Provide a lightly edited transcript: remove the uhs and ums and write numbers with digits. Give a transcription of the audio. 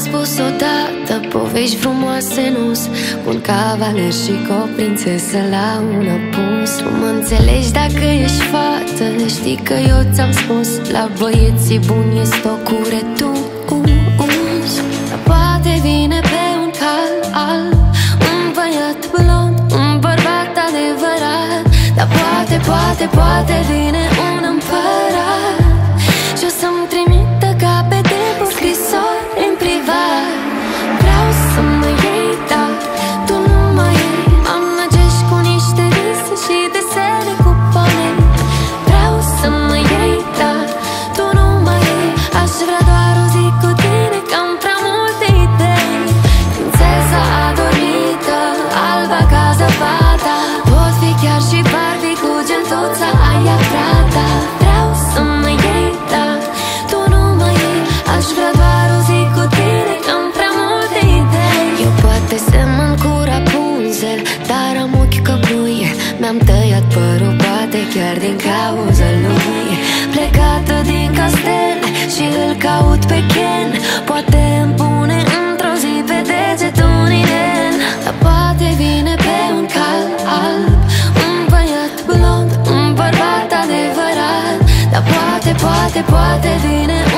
spus odată povești frumoase nu-s cu un cavaler și cu o prințesă la un apus. Tu mă înțelegi dacă ești fată, știi că eu ți-am spus, la băieții buni e stocure tu. Dar poate vine pe un cal alb un băiat blond, un bărbat adevărat. Dar poate vine un împărat și o să-mi trimită capete cu scrisori în privat. Vreau să mă iei, dar tu nu mă iei. Am năgești cu niște vise și desene cu ponei. Vreau să mă iei, dar tu nu mă iei. Aș vrea doar o zi cu tine, că am prea multe idei. Prințesa adormită, alba ca zăpada, pot fi chiar și Barbie cu gentuța aia frata. Vreau să mă iei, dar tu nu mă iei. Aș vrea doar o zi cu tine, că am prea multe idei. Eu poate semăn cu Rapunzel, dar am ochi căpuie. Mi-am tăiat părul, poate chiar din cauza lui. Plecată din castele și îl caut pe Ken. Poate îmi pune într-o zi pe deget un inen. Dar poate vine pe un cal alb un băiat blond, un bărbat adevărat. Dar poate vine